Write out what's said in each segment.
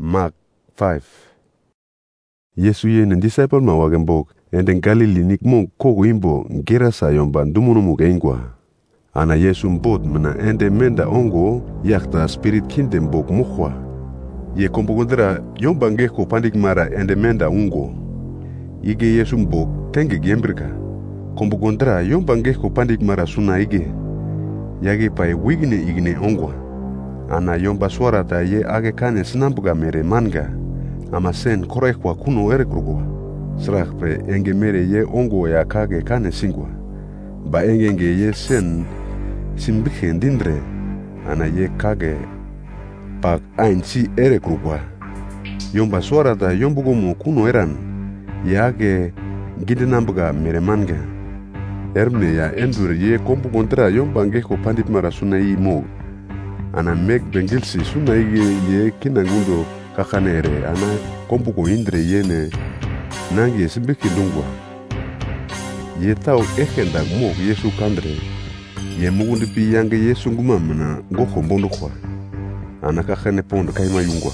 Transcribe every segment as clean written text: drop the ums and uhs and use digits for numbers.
Mark 5. Yesu yene disciple ma wagembok enden Galili nikmo kogo imbo gerasa yomba ndumunumu geingwa. Ana Yesu mbot mena ende menda ongo yakta spirit kinde mbok mukhwa. Ye kombogondra yomba ngeko pandik mara ende menda ungo. Ige Yesu mbok tenge gembrika. Kombogondra yomba ngeko pandik mara suna ige. Yage pai wigine igine ongwa. Ana yomba suarata ye age kane sinambuga mere manga. Ama sen korekwa kuno erekrugwa. Srak pre enge mere ye ongo ya kage kane singwa. Ba engenge ye sen simbike ndindre. Ana ye kage pak ainsi erekrugwa. Yomba suarata yombugomo kuno eran. Ye age gidenambuga mere manga. Ermne ya endur ye kompu kontra yomba ngeko pandit mara sunai mo. Ana meg bengilsi sunai ye kinangundo kakanere ana kompu ko indre yene nangi simbiki lungwa. Ye tau ekenda mo Yesu kandre. Ye mugundi pi yange Yesu ngumamna ngoko mbondo kwa. Ana kakane pondo kaima yungwa.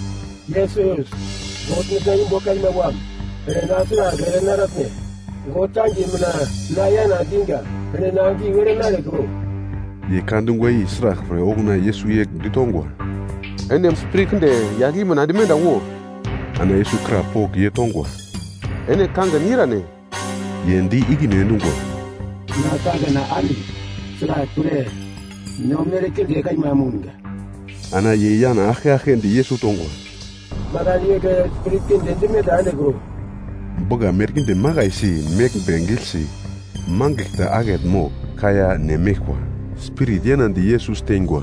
Jesus, ngotni kaima bo kaima wam. Nasira gere naratne. Ngotangi mna na yana dinga. Nangi were nare go. Ye kandungwa yi srak pre oguna Yesu yek ditongwa. Ene sprikende yagi mna dimenda wo. Ana Yesu krapok ye tongwa. Ene kanga nirane. Ye ndi igine ndungwa. Na kanga na ali. Srak pre. No mere kende kaima munga. Ana ye yana ake ndi Yesu tongwa. Madani yeke sprikende dimenda ane go. Boga merkinde magaisi mek bengilsi mangekta aget mo kaya nemekwa spirit yena di Yesus tengwa.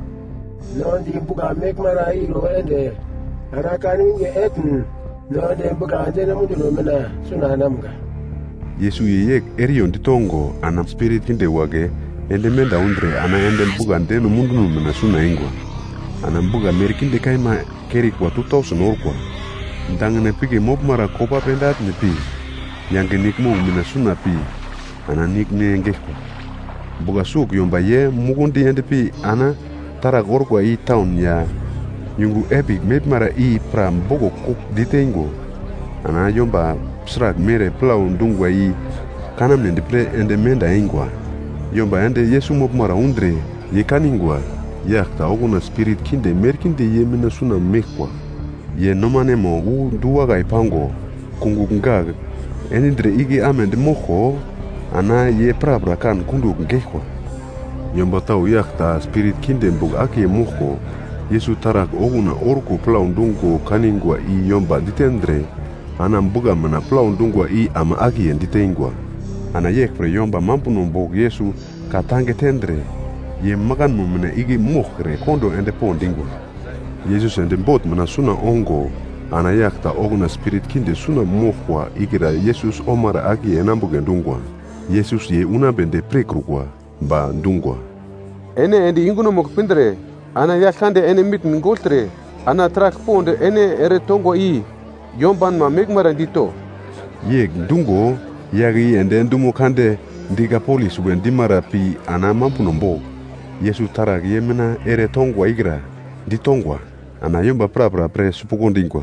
No di buga mek marai lo ende arakani nge etn no de buga ande na mudu no mena suna namga. Yesu yeyek erion di tongo ana spirit kinde wage ende menda undre ana ende buga ande no mundu no mena suna ingwa. Ana buga merkinde kaima keri kwa 2000 orkwa. Ndangane pige mop mara kopa pendat ne pi. Yange nikmo mina suna pi. Ana nikne ngekwa. Buga suk yomba ye mugundi ende pi ana tara gorgwa i town ya. Yungu epic met mara i pram bogo kuk ditengo. Ana yomba srak mere plau ndungwa i kanam nende pre ende menda ingwa. Yomba ende Yesu mop mara undre ye kaningwa. Yakta oguna spirit kinde merkinde ye mina suna mekwa. Ye nomane mo u duwaga ipango kungu ngag enindre igi amende moho ana ye prabra kan kundu ngekwa. Yomba tau yakta spirit kinde mbug aki moho Yesu tarak oguna orku plaundungo kaningwa i yomba ditendre ana mbuga mana plaundungwa i ama aki enditengwa. Ana yekpre yomba mampuno mbog Yesu katange tendre ye magan mumene igi mohre kondo ende pondingwa. Jesus ende bot mana suna ongo ana yakta oguna spirit kinde suna mohwa igira Jesus omara agi enambuge ndungwa. Jesus ye una bende prekrugwa ba ndungwa. Ene endi inguno mokpindre ana yakande ene mit ngoltre ana trak ponde ene ere tongo i yomban ma megmara dito. Yeg ndungo yagi ende ndumo kande ndiga polis wen dimara pi ana mampuno mbo. Yesu tarak yemena ere tongwa igira ditongwa. Ana yomba prapra pre supukondingwa.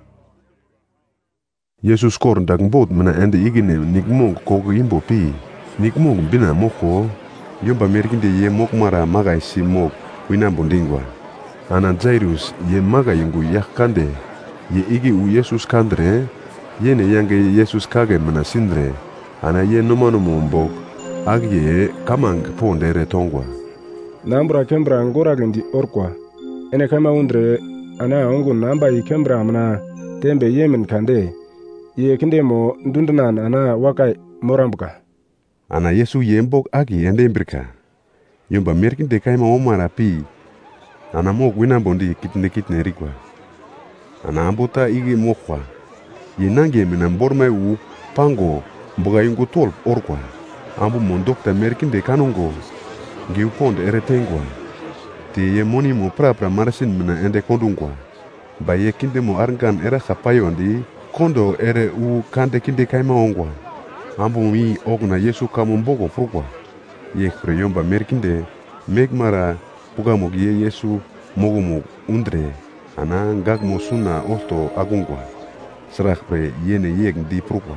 Yesus kor ndak mbot mena ende igine nikmong kogo imbo pi. Nikmong bina moko yomba merkinde ye mok mara magaisi mok winambondingwa. Ana Jairus ye maga yungu yakkande ye igi u Yesus kandre yene yange Yesus kage mena sindre. Ana ye nomano mbok ag ye kamang pondere tongwa. Nambra kembra ngora gendi orkwa. Ene kama undre ana ongu namba i kembra amna tembe yemen kande ye kinde mo ndundanan ana wakai morambuka. Ana Yesu yembok agi ende imbrika. Yomba merkinde kaima omara pi. Ana mok winambondi kitne rikwa. Ana ambota igi mokwa. Ye nange mena mbormai u pango mboga yungu tol orkwa. Ambu mondokta merkinde kanongo ngiu pond eretengwa. Te ye moni mo prapra marasin mena ende kondungwa. Ba ye kinde mo arngan era kapayondi kondo ere u kande kinde kaima ongwa. Ambu mi ogna Yesu kamombogo prukwa. Ye preyomba merkinde megmara puga mogie Yesu mogo mo undre ana ngak mo suna osto agungwa. Serak pre yene yek di prukwa.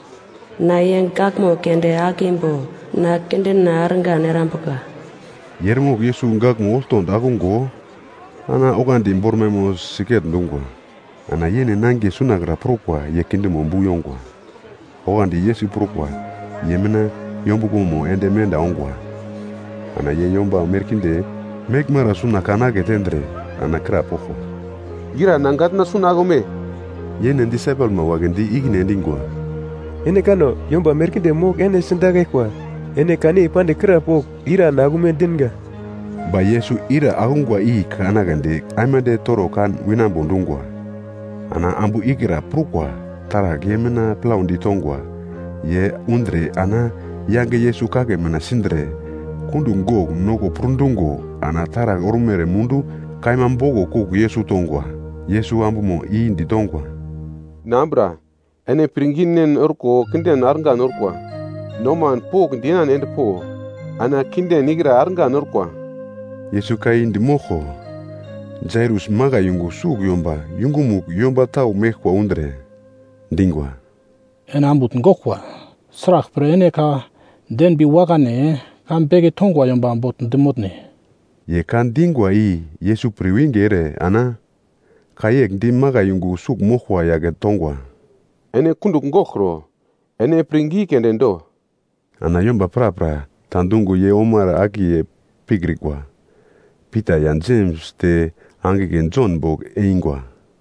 Na yen gak mo kende akimbo na kende na arnga nerampuka. Yermok Yesu ngak mo osto agungo. Ana ogandi mborme mo siket ndungwa. Ana yene nange suna gra prukwa yekinde mo mbuyongwa. Ogandi Yesu prukwa yemena yombu mo ende menda ongwa. Ana ye yomba merkinde mek mara suna kanage tendre ana kra pofo. Gira nangat na suna gome. Yene disciple ma wagendi igne ndingwa. Ene kano yomba merkinde mok ene sindage kwa. Ene kani pande kra pok ira nagume dinga. Ba Yesu ira agungwa kanagande amade toro kan winambo ndungwa. Ana ambu igira prukwa tara gemena plaundi tongwa. Ye undre ana yange Yesu kage mena sindre. Kundungo noko prundungo ana tara orumere mundu kaimambogo kuku Yesu tongwa. Yesu ambu mo indi tongwa. Nambra, ene pringinen orko kinden arnga norkwa. Noman pok dinan ende po. Ana kinden igira arnga norkwa. Yesu kai indi moho. Jairus maga yungu sug yungumuk yomba tau mekwa undre. Dingwa. Ena ambut ngokwa. Srak pre ene ka den bi wakane kan bege tongwa yomba ambut ndimutne. Ye kan dingwa Yesu priwingere ana. Kayek di maga yungu sug mohwa yage tongwa. Ene kunduk ngokro. Ene pringi kendendo. Ana yomba pra tandungu ye omara aki ye pigrikwa. Peter yan James te angegen John bog eingwa.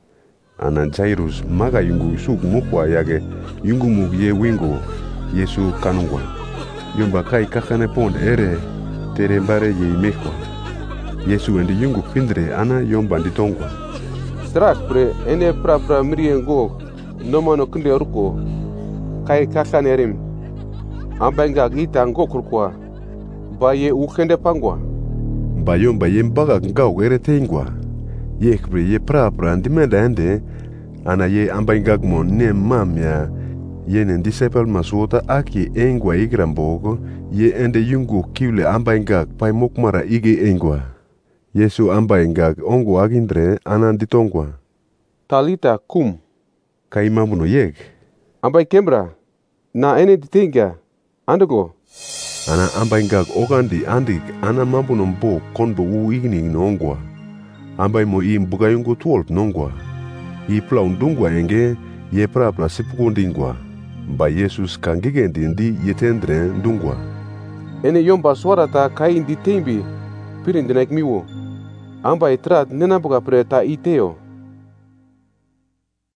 Ana Jairus maga yungu sug mohwa yage yungu mug ye wingo Yesu kanungwa. Yomba kai kakane pond ere tere mbare ye imekwa. Yesu endi yungu pindre ana yomba nditongwa. Strak pre ene pra miriengo nomano kinde orko. Kai kakane erim. Ambenga gita ngokurkwa. Ba ye ukende pangwa. Ba yomba ye mbaga ngau ere tengwa. Ye kbre ye pra ndimenda ende. Ana ye ambengagmo ne mamya. Yenen disciple masuota aki engwa igrambogo. Ye ende yungu kiule ambengag pai mokmara ige engwa. Yesu ambengag ongo agindre ananditongwa. Talita kum. Kaimamuno yek. Ambai kembra. Na ene ditinga. Andugo. Ana ambengag ogandi andik ana mambuno mbo konbo u igning nongwa. Ambai mo mbuga yungu 12 nongwa. Plaundungwa enge ye pra sipukundingwa. Ba Jesus kangigendi ndi yetendre ndungwa. Ene yomba swarata kai ndi tembi. Pirindinek miwo. Amba itrat nena buga preta iteo.